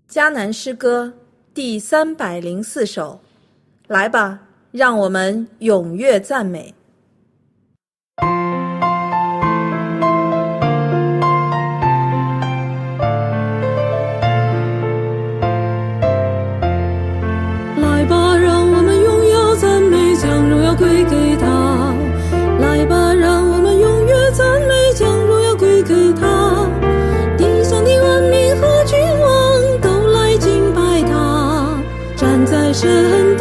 迦南诗歌第304首，来吧，让我们踊跃赞美。 来吧，让我们荣耀赞美，将荣耀归给他。来吧，让我们踊跃赞美，将荣耀归给他。地上的万民和君王都来敬拜他，站在神